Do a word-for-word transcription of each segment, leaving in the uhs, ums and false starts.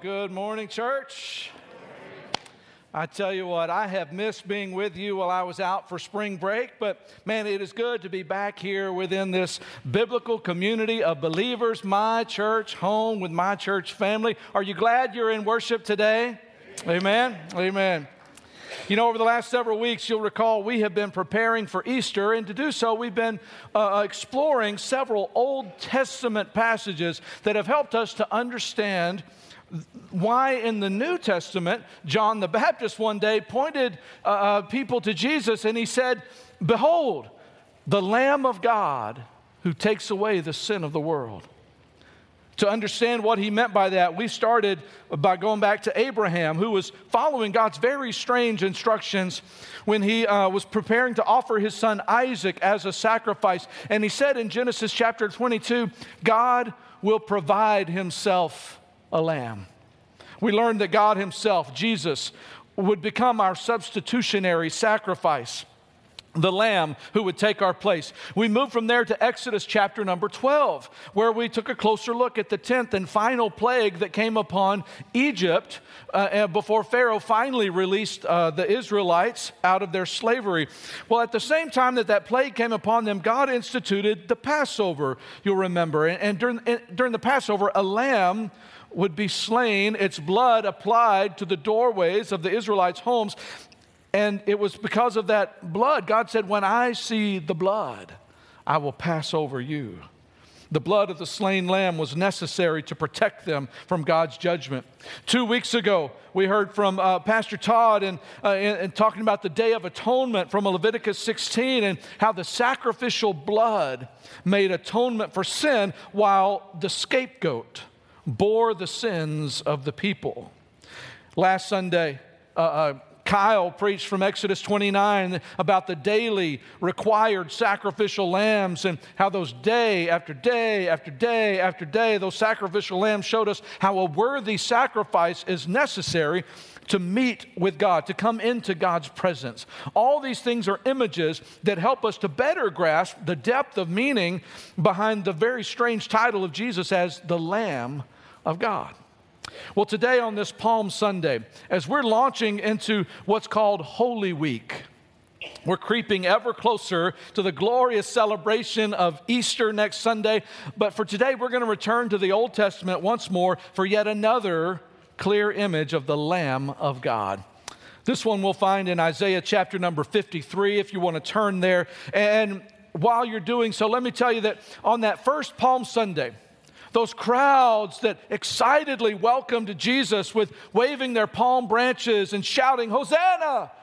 Good morning, church. I tell you what, I have missed being with you while I was out for spring break, but man, it is good to be back here within this biblical community of believers, my church home with my church family. Are you glad you're in worship today? Amen. Amen. You know, over the last several weeks, you'll recall we have been preparing for Easter, and to do so, we've been uh, exploring several Old Testament passages that have helped us to understand why in the New Testament, John the Baptist one day pointed uh, uh, people to Jesus, and he said, "Behold, the Lamb of God who takes away the sin of the world." To understand what he meant by that, we started by going back to Abraham, who was following God's very strange instructions when he uh, was preparing to offer his son Isaac as a sacrifice. And he said in Genesis chapter twenty-two, God will provide himself a lamb. We learned that God himself, Jesus, would become our substitutionary sacrifice, the lamb who would take our place. We moved from there to Exodus chapter number twelve, where we took a closer look at the tenth and final plague that came upon Egypt uh, before Pharaoh finally released uh, the Israelites out of their slavery. Well, at the same time that that plague came upon them, God instituted the Passover, you'll remember. And, and during, during the Passover, a lamb would be slain, its blood applied to the doorways of the Israelites' homes. And it was because of that blood, God said, "When I see the blood, I will pass over you." The blood of the slain lamb was necessary to protect them from God's judgment. Two weeks ago, we heard from uh, Pastor Todd and, uh, and, and talking about the Day of Atonement from Leviticus sixteen and how the sacrificial blood made atonement for sin while the scapegoat bore the sins of the people. Last Sunday, uh, uh, Kyle preached from Exodus twenty-nine about the daily required sacrificial lambs and how those day after day after day after day, those sacrificial lambs showed us how a worthy sacrifice is necessary to meet with God, to come into God's presence. All these things are images that help us to better grasp the depth of meaning behind the very strange title of Jesus as the Lamb of God. Well, today on this Palm Sunday, as we're launching into what's called Holy Week, we're creeping ever closer to the glorious celebration of Easter next Sunday. But for today, we're going to return to the Old Testament once more for yet another clear image of the Lamb of God. This one we'll find in Isaiah chapter number fifty-three, if you want to turn there. And while you're doing so, let me tell you that on that first Palm Sunday, those crowds that excitedly welcomed Jesus with waving their palm branches and shouting, "Hosanna!"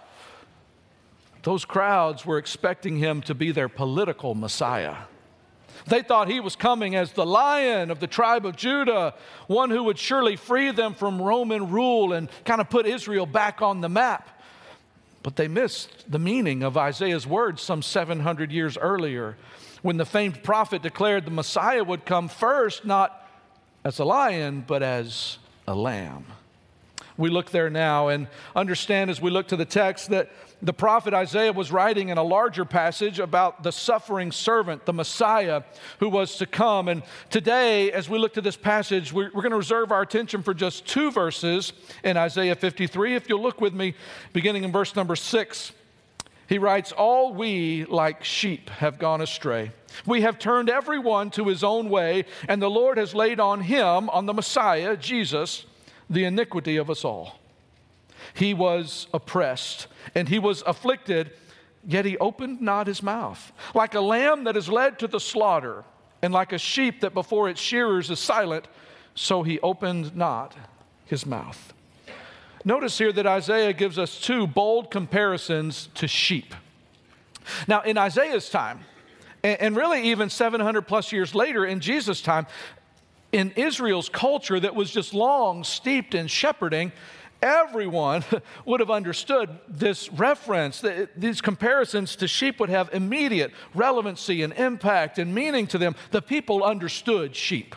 Those crowds were expecting him to be their political Messiah. They thought he was coming as the Lion of the tribe of Judah, one who would surely free them from Roman rule and kind of put Israel back on the map. But they missed the meaning of Isaiah's words some seven hundred years earlier, when the famed prophet declared the Messiah would come first, not as a lion, but as a lamb. We look there now and understand as we look to the text that the prophet Isaiah was writing in a larger passage about the suffering servant, the Messiah, who was to come. And today, as we look to this passage, we're, we're going to reserve our attention for just two verses in Isaiah fifty-three. If you'll look with me, beginning in verse number six. He writes, "All we like sheep have gone astray. We have turned everyone to his own way, and the Lord has laid on him, on the Messiah, Jesus, the iniquity of us all. He was oppressed, and he was afflicted, yet he opened not his mouth. Like a lamb that is led to the slaughter, and like a sheep that before its shearers is silent, so he opened not his mouth." Notice here that Isaiah gives us two bold comparisons to sheep. Now, in Isaiah's time, and really even seven hundred plus years later in Jesus' time, in Israel's culture that was just long steeped in shepherding, everyone would have understood this reference. These comparisons to sheep would have immediate relevancy and impact and meaning to them. The people understood sheep.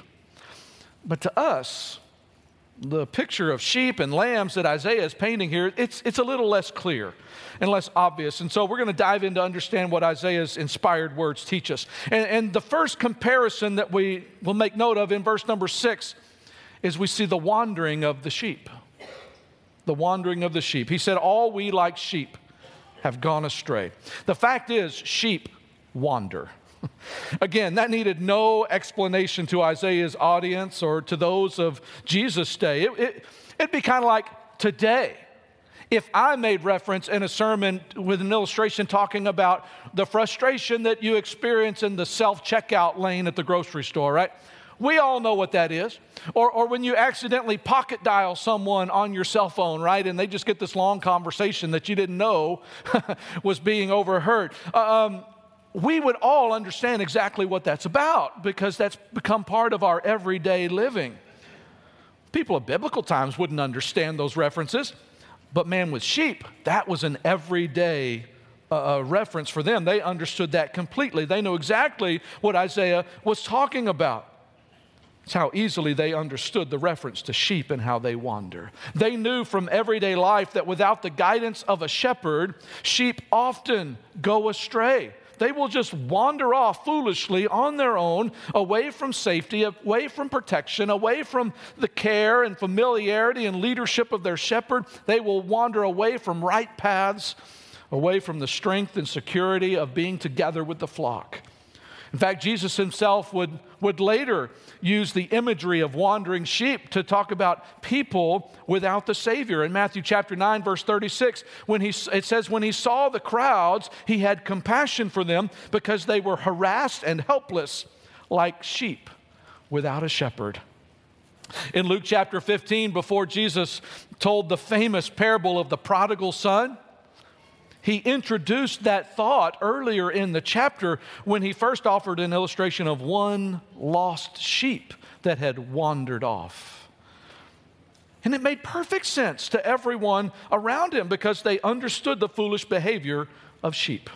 But to us, the picture of sheep and lambs that Isaiah is painting here, it's, it's a little less clear and less obvious. And so we're going to dive in to understand what Isaiah's inspired words teach us. And, and the first comparison that we will make note of in verse number six is we see the wandering of the sheep. The wandering of the sheep. He said, all we like sheep have gone astray. The fact is, sheep wander. Again, that needed no explanation to Isaiah's audience or to those of Jesus' day. It, it, it'd be kind of like today. If I made reference in a sermon with an illustration talking about the frustration that you experience in the self-checkout lane at the grocery store, right? We all know what that is. Or, or when you accidentally pocket dial someone on your cell phone, right? And they just get this long conversation that you didn't know was being overheard. Um, we would all understand exactly what that's about because that's become part of our everyday living. People of biblical times wouldn't understand those references. But man, with sheep, that was an everyday uh, reference for them. They understood that completely. They know exactly what Isaiah was talking about. It's how easily they understood the reference to sheep and how they wander. They knew from everyday life that without the guidance of a shepherd, sheep often go astray. They will just wander off foolishly on their own, away from safety, away from protection, away from the care and familiarity and leadership of their shepherd. They will wander away from right paths, away from the strength and security of being together with the flock. In fact, Jesus himself would, would later use the imagery of wandering sheep to talk about people without the Savior. In Matthew chapter nine, verse thirty-six, when he, it says, when he saw the crowds, he had compassion for them because they were harassed and helpless like sheep without a shepherd. In Luke chapter fifteen, before Jesus told the famous parable of the prodigal son, he introduced that thought earlier in the chapter when he first offered an illustration of one lost sheep that had wandered off. And it made perfect sense to everyone around him because they understood the foolish behavior of sheep.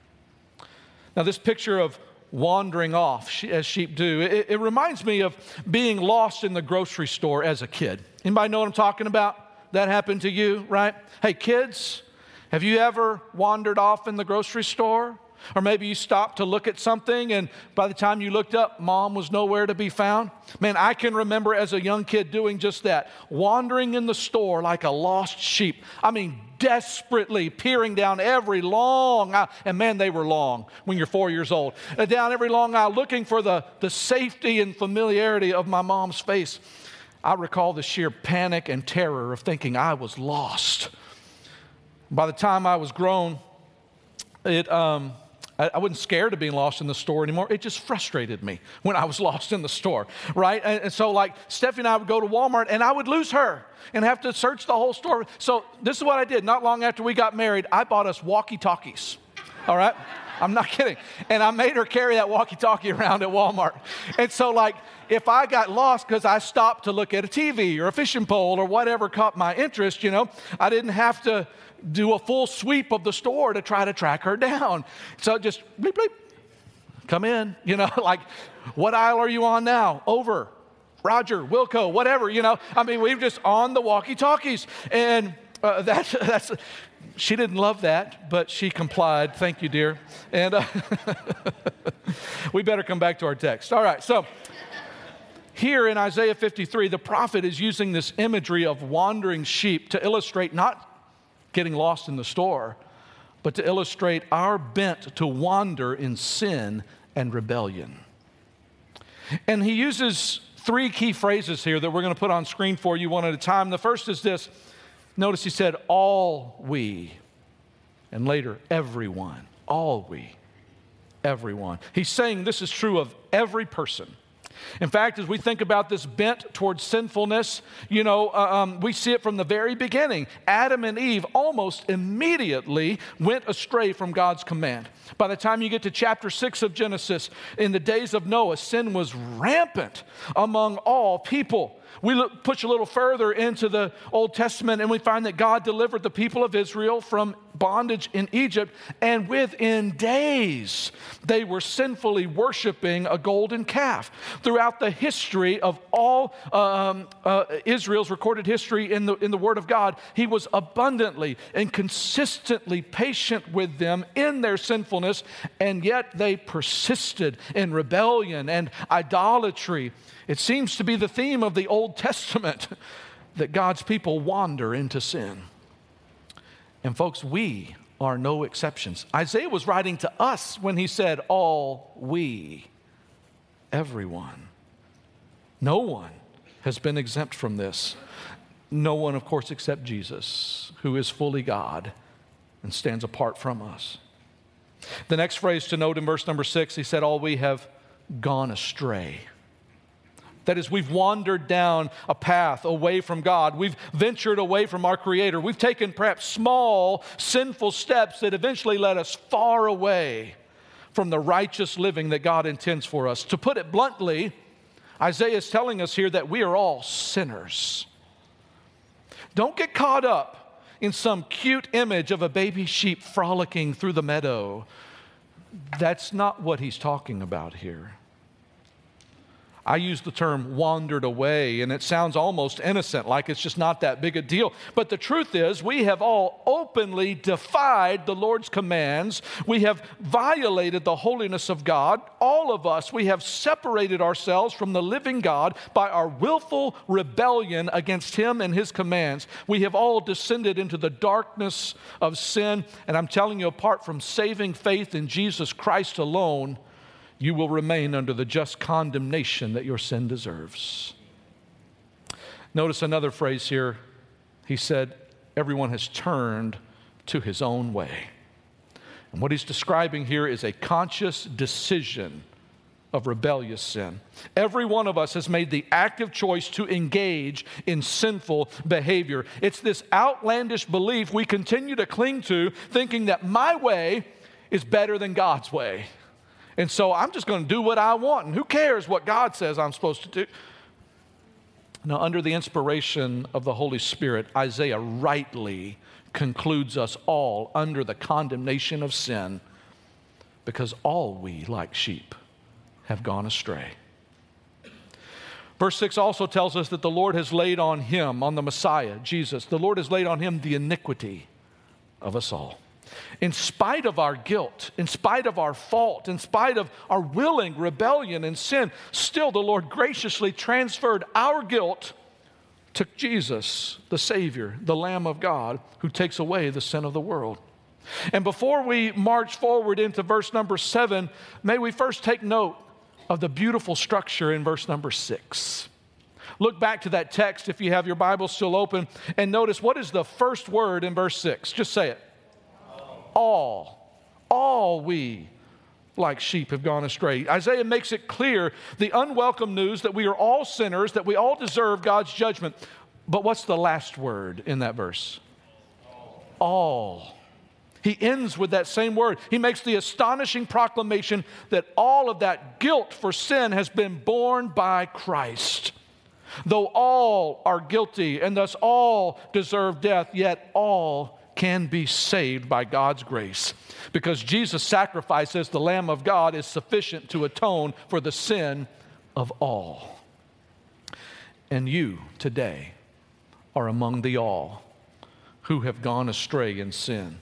Now, this picture of wandering off, as sheep do, it, it reminds me of being lost in the grocery store as a kid. Anybody know what I'm talking about? That happened to you, right? Hey, kids, have you ever wandered off in the grocery store? Or maybe you stopped to look at something and by the time you looked up, mom was nowhere to be found? Man, I can remember as a young kid doing just that, wandering in the store like a lost sheep. I mean, desperately peering down every long aisle, and man, they were long when you're four years old, uh, down every long aisle looking for the, the safety and familiarity of my mom's face. I recall the sheer panic and terror of thinking I was lost. By the time I was grown, it um, I, I wasn't scared of being lost in the store anymore. It just frustrated me when I was lost in the store, right? And, and so like Stephanie and I would go to Walmart and I would lose her and have to search the whole store. So this is what I did. Not long after we got married, I bought us walkie-talkies, all right? I'm not kidding. And I made her carry that walkie-talkie around at Walmart. And so like if I got lost because I stopped to look at a T V or a fishing pole or whatever caught my interest, you know, I didn't have to do a full sweep of the store to try to track her down. So just bleep, bleep, come in, you know, like what aisle are you on now? Over, Roger, Wilco, whatever, you know. I mean, we were just on the walkie-talkies. And uh, that's, that's, she didn't love that, but she complied. Thank you, dear. And uh, we better come back to our text. All right, so here in Isaiah fifty-three, the prophet is using this imagery of wandering sheep to illustrate not getting lost in the store, but to illustrate our bent to wander in sin and rebellion. And he uses three key phrases here that we're going to put on screen for you one at a time. The first is this. Notice he said, all we, and later, everyone. All we, everyone. He's saying this is true of every person. In fact, as we think about this bent towards sinfulness, you know, uh, um, we see it from the very beginning. Adam and Eve almost immediately went astray from God's command. By the time you get to chapter six of Genesis, in the days of Noah, sin was rampant among all people. We look, push a little further into the Old Testament and we find that God delivered the people of Israel from bondage in Egypt, and within days they were sinfully worshiping a golden calf. Throughout the history of all um, uh, Israel's recorded history in the, in the Word of God, he was abundantly and consistently patient with them in their sinfulness, and yet they persisted in rebellion and idolatry. It seems to be the theme of the Old Old Testament that God's people wander into sin. And folks, we are no exceptions. Isaiah was writing to us when he said, all we, everyone. No one has been exempt from this. No one, of course, except Jesus, who is fully God and stands apart from us. The next phrase to note in verse number six, he said, all we have gone astray. That is, we've wandered down a path away from God. We've ventured away from our Creator. We've taken perhaps small, sinful steps that eventually led us far away from the righteous living that God intends for us. To put it bluntly, Isaiah is telling us here that we are all sinners. Don't get caught up in some cute image of a baby sheep frolicking through the meadow. That's not what he's talking about here. I use the term wandered away, and it sounds almost innocent, like it's just not that big a deal. But the truth is, we have all openly defied the Lord's commands. We have violated the holiness of God. All of us, we have separated ourselves from the living God by our willful rebellion against Him and His commands. We have all descended into the darkness of sin, and I'm telling you, apart from saving faith in Jesus Christ alone, you will remain under the just condemnation that your sin deserves. Notice another phrase here. He said, everyone has turned to his own way. And what he's describing here is a conscious decision of rebellious sin. Every one of us has made the active choice to engage in sinful behavior. It's this outlandish belief we continue to cling to, thinking that my way is better than God's way. And so I'm just going to do what I want, and who cares what God says I'm supposed to do? Now, under the inspiration of the Holy Spirit, Isaiah rightly concludes us all under the condemnation of sin, because all we, like sheep, have gone astray. Verse six also tells us that the Lord has laid on Him, on the Messiah, Jesus, the Lord has laid on Him the iniquity of us all. In spite of our guilt, in spite of our fault, in spite of our willing rebellion and sin, still the Lord graciously transferred our guilt to Jesus, the Savior, the Lamb of God, who takes away the sin of the world. And before we march forward into verse number seven, may we first take note of the beautiful structure in verse number six. Look back to that text if you have your Bible still open, and notice what is the first word in verse six. Just say it. All, all we like sheep have gone astray. Isaiah makes it clear the unwelcome news that we are all sinners, that we all deserve God's judgment. But what's the last word in that verse? All. All. He ends with that same word. He makes the astonishing proclamation that all of that guilt for sin has been borne by Christ. Though all are guilty and thus all deserve death, yet all can be saved by God's grace, because Jesus' sacrifice as the Lamb of God is sufficient to atone for the sin of all. And you today are among the all who have gone astray in sin.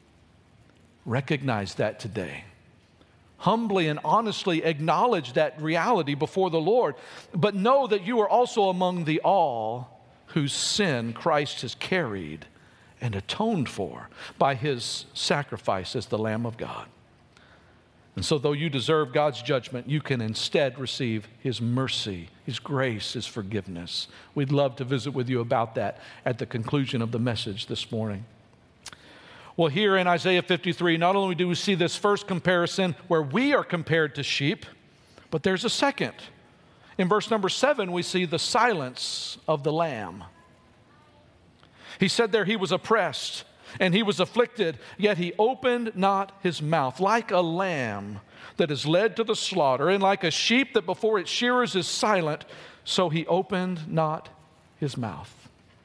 Recognize that today. Humbly and honestly acknowledge that reality before the Lord, but know that you are also among the all whose sin Christ has carried and atoned for by His sacrifice as the Lamb of God. And so though you deserve God's judgment, you can instead receive His mercy, His grace, His forgiveness. We'd love to visit with you about that at the conclusion of the message this morning. Well, here in Isaiah fifty-three, not only do we see this first comparison where we are compared to sheep, but there's a second. In verse number seven, we see the silence of the Lamb. He said there he was oppressed and he was afflicted, yet he opened not his mouth. Like a lamb that is led to the slaughter, and like a sheep that before its shearers is silent, so he opened not his mouth.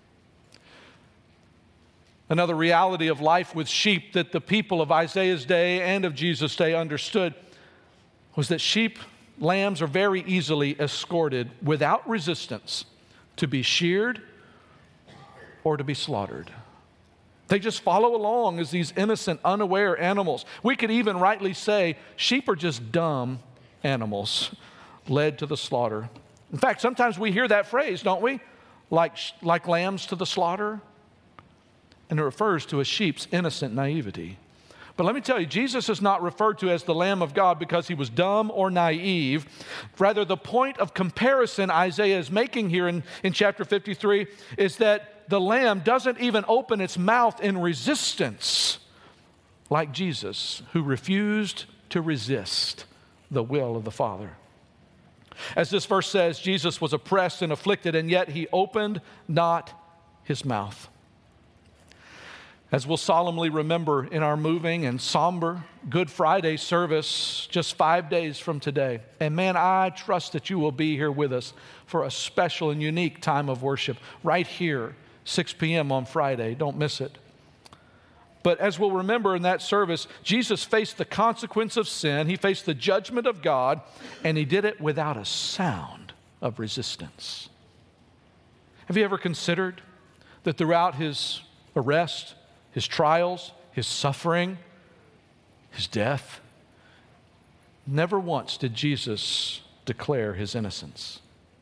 Another reality of life with sheep that the people of Isaiah's day and of Jesus' day understood was that sheep, lambs are very easily escorted without resistance to be sheared or to be slaughtered. They just follow along as these innocent, unaware animals. We could even rightly say sheep are just dumb animals led to the slaughter In fact, sometimes we hear that phrase, don't we? Like, like lambs to the slaughter. And it refers to a sheep's innocent naivety. But let me tell you, Jesus is not referred to as the Lamb of God because he was dumb or naive. Rather, the point of comparison Isaiah is making here in, in chapter fifty-three is that the lamb doesn't even open its mouth in resistance like Jesus, who refused to resist the will of the Father. As this verse says, Jesus was oppressed and afflicted, and yet he opened not his mouth. As we'll solemnly remember in our moving and somber Good Friday service just five days from today. And man, I trust that you will be here with us for a special and unique time of worship right here, six p.m. on Friday. Don't miss it. But as we'll remember in that service, Jesus faced the consequence of sin. He faced the judgment of God, and he did it without a sound of resistance. Have you ever considered that throughout his arrest, his trials, his suffering, his death, never once did Jesus declare his innocence?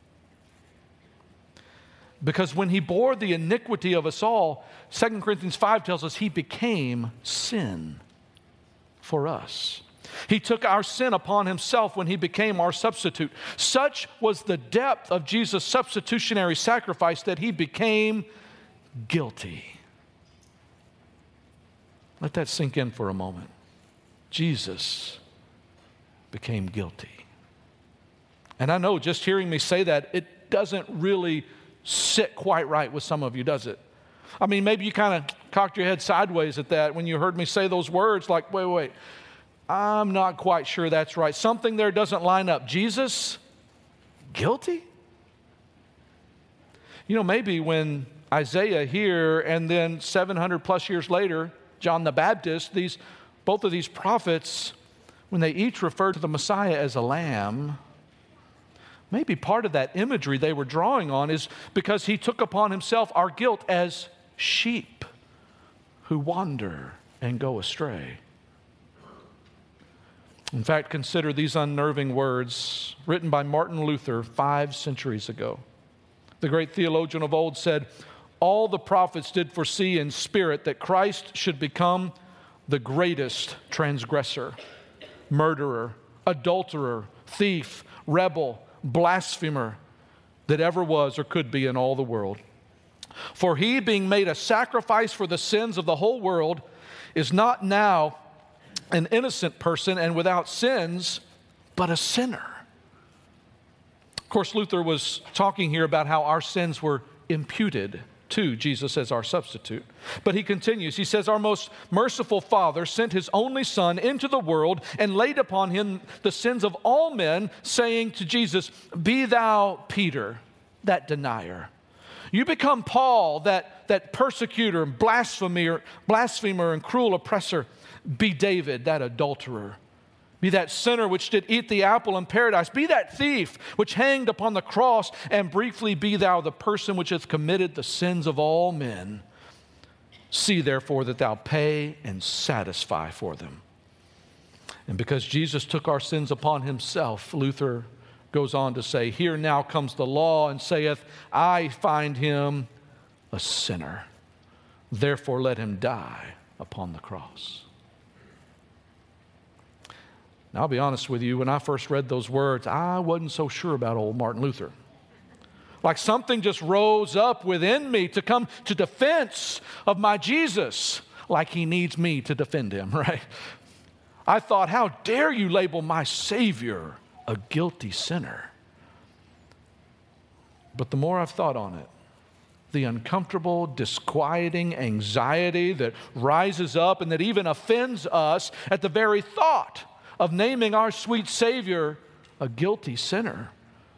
Because when he bore the iniquity of us all, Second Corinthians five tells us he became sin for us. He took our sin upon himself when he became our substitute. Such was the depth of Jesus' substitutionary sacrifice that he became guilty. Let that sink in for a moment. Jesus became guilty. And I know just hearing me say that, it doesn't really sit quite right with some of you, does it? I mean, maybe you kind of cocked your head sideways at that when you heard me say those words, like, wait, wait, I'm not quite sure that's right. Something there doesn't line up. Jesus, guilty? You know, maybe when Isaiah here and then seven hundred plus years later, John the Baptist, these, both of these prophets, when they each referred to the Messiah as a lamb, maybe part of that imagery they were drawing on is because he took upon himself our guilt as sheep who wander and go astray. In fact, consider these unnerving words written by Martin Luther five centuries ago. The great theologian of old said, "All the prophets did foresee in spirit that Christ should become the greatest transgressor, murderer, adulterer, thief, rebel, blasphemer that ever was or could be in all the world. For he, being made a sacrifice for the sins of the whole world, is not now an innocent person and without sins, but a sinner." Of course, Luther was talking here about how our sins were imputed to Jesus as our substitute. But he continues, he says, "Our most merciful Father sent his only Son into the world and laid upon him the sins of all men, saying to Jesus, 'Be thou Peter, that denier. You become Paul, that, that persecutor and blasphemer, blasphemer and cruel oppressor. Be David, that adulterer. Be that sinner which did eat the apple in paradise. Be that thief which hanged upon the cross. And briefly, be thou the person which hath committed the sins of all men. See therefore that thou pay and satisfy for them.'" And because Jesus took our sins upon himself, Luther goes on to say, "Here now comes the law and saith, I find him a sinner. Therefore let him die upon the cross." Now, I'll be honest with you, when I first read those words, I wasn't so sure about old Martin Luther. Like something just rose up within me to come to defense of my Jesus, like he needs me to defend him, right? I thought, how dare you label my Savior a guilty sinner? But the more I've thought on it, the uncomfortable, disquieting anxiety that rises up and that even offends us at the very thought of naming our sweet Savior a guilty sinner.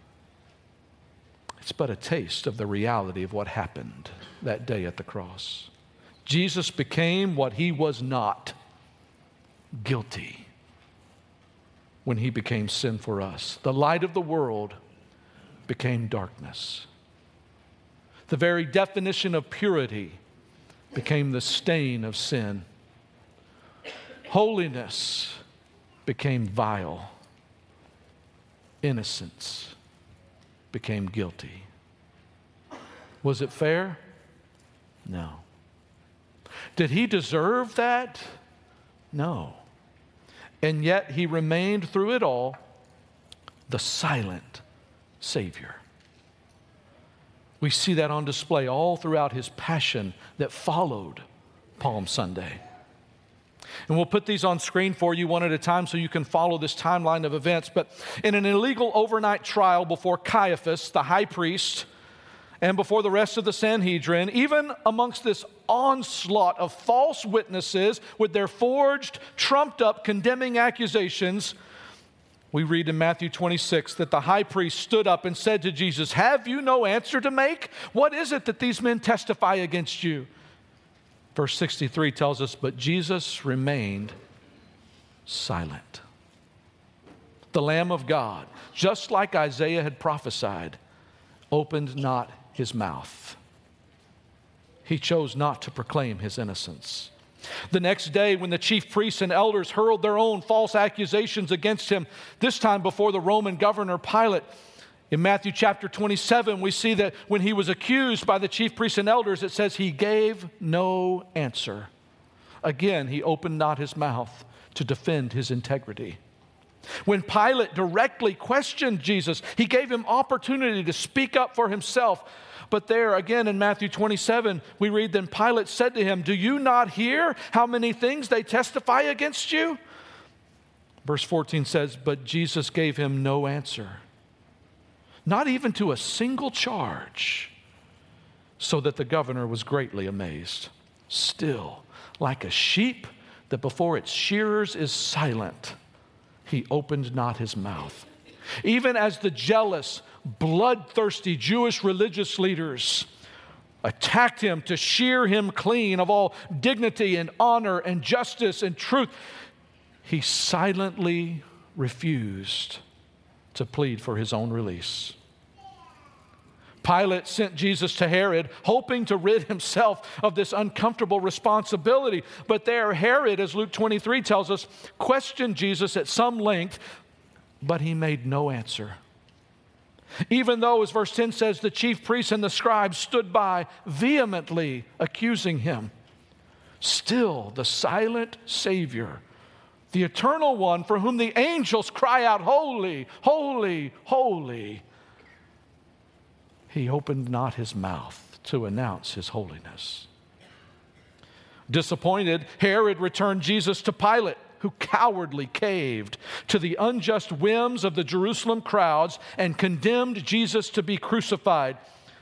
It's but a taste of the reality of what happened that day at the cross. Jesus became what he was not, guilty, when he became sin for us. The light of the world became darkness. The very definition of purity became the stain of sin. Holiness became vile. Innocence became guilty. Was it fair? No. Did he deserve that? No. And yet he remained through it all the silent Savior. We see that on display all throughout his passion that followed Palm Sunday. And we'll put these on screen for you one at a time so you can follow this timeline of events. But in an illegal overnight trial before Caiaphas, the high priest, and before the rest of the Sanhedrin, even amongst this onslaught of false witnesses with their forged, trumped-up, condemning accusations, we read in Matthew twenty-six that the high priest stood up and said to Jesus, "Have you no answer to make? What is it that these men testify against you?" Verse sixty-three tells us, but Jesus remained silent. The Lamb of God, just like Isaiah had prophesied, opened not his mouth. He chose not to proclaim his innocence. The next day, when the chief priests and elders hurled their own false accusations against him, this time before the Roman governor Pilate, in Matthew chapter twenty-seven, we see that when he was accused by the chief priests and elders, it says he gave no answer. Again, he opened not his mouth to defend his integrity. When Pilate directly questioned Jesus, he gave him opportunity to speak up for himself. But there, again in Matthew twenty-seven, we read, then Pilate said to him, "Do you not hear how many things they testify against you?" Verse fourteen says, but Jesus gave him no answer, not even to a single charge, so that the governor was greatly amazed. Still, like a sheep that before its shearers is silent, he opened not his mouth. Even as the jealous, bloodthirsty Jewish religious leaders attacked him to shear him clean of all dignity and honor and justice and truth, he silently refused to plead for his own release. Pilate sent Jesus to Herod, hoping to rid himself of this uncomfortable responsibility. But there, Herod, as Luke twenty-three tells us, questioned Jesus at some length, but he made no answer. Even though, as verse ten says, the chief priests and the scribes stood by, vehemently accusing him, still the silent Savior, the eternal one for whom the angels cry out, holy, holy, holy, he opened not his mouth to announce his holiness. Disappointed, Herod returned Jesus to Pilate, who cowardly caved to the unjust whims of the Jerusalem crowds and condemned Jesus to be crucified.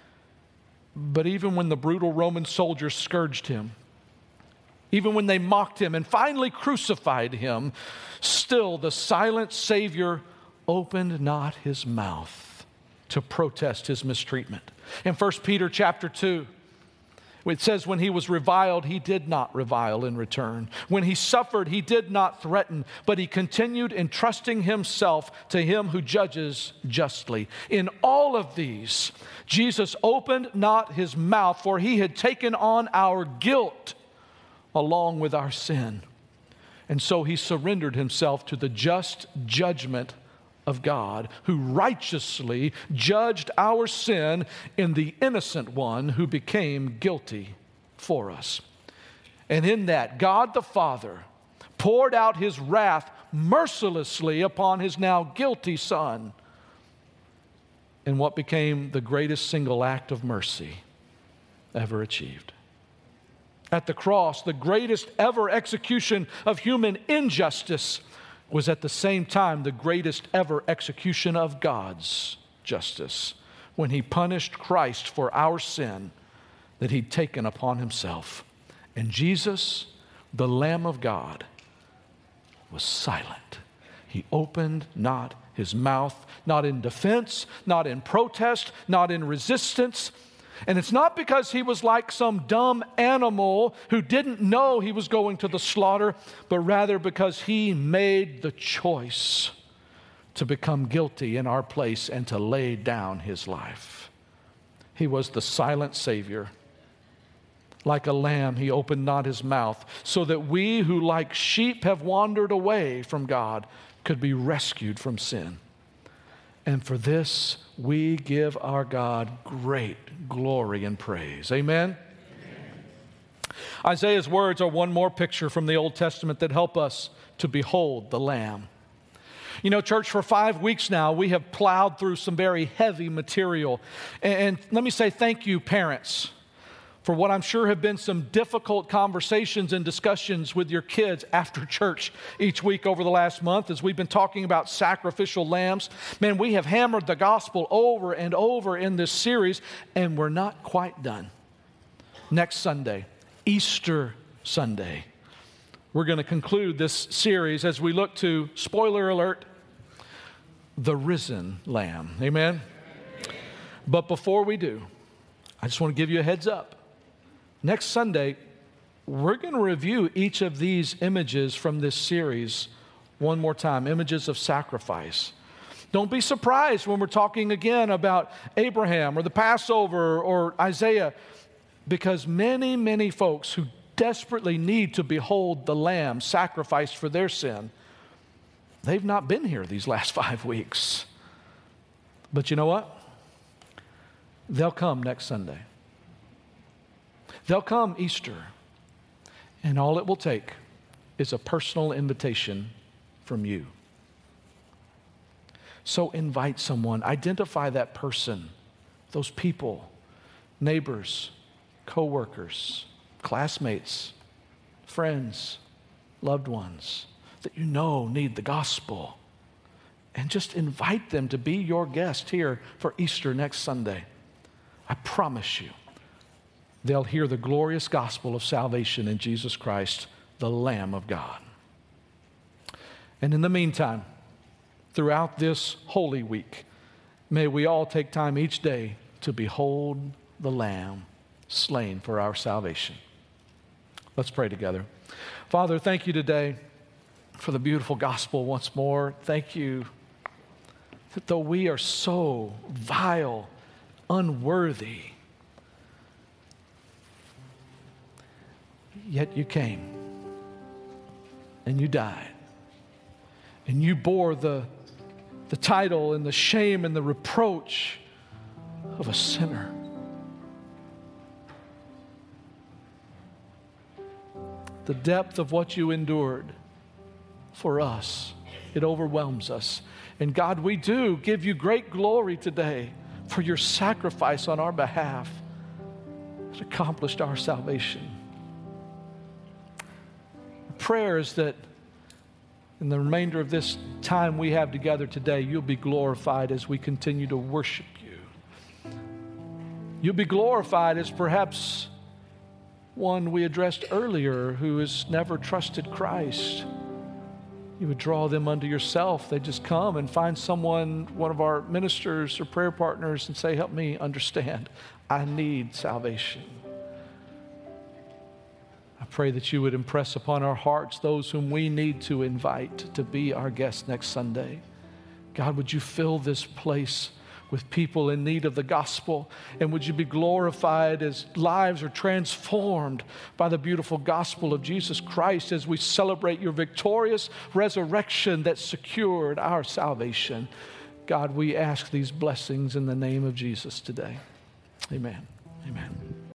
But even when the brutal Roman soldiers scourged him, even when they mocked him and finally crucified him, still the silent Savior opened not his mouth to protest his mistreatment. In First Peter chapter two, it says, when he was reviled, he did not revile in return. When he suffered, he did not threaten, but he continued entrusting himself to him who judges justly. In all of these, Jesus opened not his mouth, for he had taken on our guilt along with our sin. And so he surrendered himself to the just judgment of God, who righteously judged our sin in the innocent one who became guilty for us. And in that, God the Father poured out his wrath mercilessly upon his now guilty Son in what became the greatest single act of mercy ever achieved. At the cross, the greatest ever execution of human injustice was at the same time the greatest ever execution of God's justice, when he punished Christ for our sin that he'd taken upon himself. And Jesus, the Lamb of God, was silent. He opened not his mouth, not in defense, not in protest, not in resistance. And it's not because he was like some dumb animal who didn't know he was going to the slaughter, but rather because he made the choice to become guilty in our place and to lay down his life. He was the silent Savior. Like a lamb, he opened not his mouth, so that we who like sheep have wandered away from God could be rescued from sin. And for this, we give our God great glory and praise. Amen? Amen. Isaiah's words are one more picture from the Old Testament that help us to behold the Lamb. You know, church, for five weeks now, we have plowed through some very heavy material. And, and let me say thank you, parents, for what I'm sure have been some difficult conversations and discussions with your kids after church each week over the last month as we've been talking about sacrificial lambs. Man, we have hammered the gospel over and over in this series, and we're not quite done. Next Sunday, Easter Sunday, we're going to conclude this series as we look to, spoiler alert, the risen Lamb. Amen? But before we do, I just want to give you a heads up. Next Sunday, we're going to review each of these images from this series one more time, images of sacrifice. Don't be surprised when we're talking again about Abraham or the Passover or Isaiah, because many, many folks who desperately need to behold the Lamb sacrificed for their sin, they've not been here these last five weeks. But you know what? They'll come next Sunday. They'll come Easter, and all it will take is a personal invitation from you. So invite someone, identify that person, those people, neighbors, co-workers, classmates, friends, loved ones that you know need the gospel, and just invite them to be your guest here for Easter next Sunday. I promise you, they'll hear the glorious gospel of salvation in Jesus Christ, the Lamb of God. And in the meantime, throughout this Holy Week, may we all take time each day to behold the Lamb slain for our salvation. Let's pray together. Father, thank you today for the beautiful gospel once more. Thank you that though we are so vile, unworthy, yet you came and you died and you bore the, the title and the shame and the reproach of a sinner. The depth of what you endured for us, it overwhelms us. And God, we do give you great glory today for your sacrifice on our behalf that accomplished our salvation. Prayer is that in the remainder of this time we have together today, you'll be glorified as we continue to worship you. You'll be glorified as perhaps one we addressed earlier who has never trusted Christ. You would draw them unto yourself. They just come and find someone, one of our ministers or prayer partners, and say, help me understand. I need salvation. I pray that you would impress upon our hearts those whom we need to invite to be our guests next Sunday. God, would you fill this place with people in need of the gospel, and would you be glorified as lives are transformed by the beautiful gospel of Jesus Christ as we celebrate your victorious resurrection that secured our salvation. God, we ask these blessings in the name of Jesus today. Amen. Amen.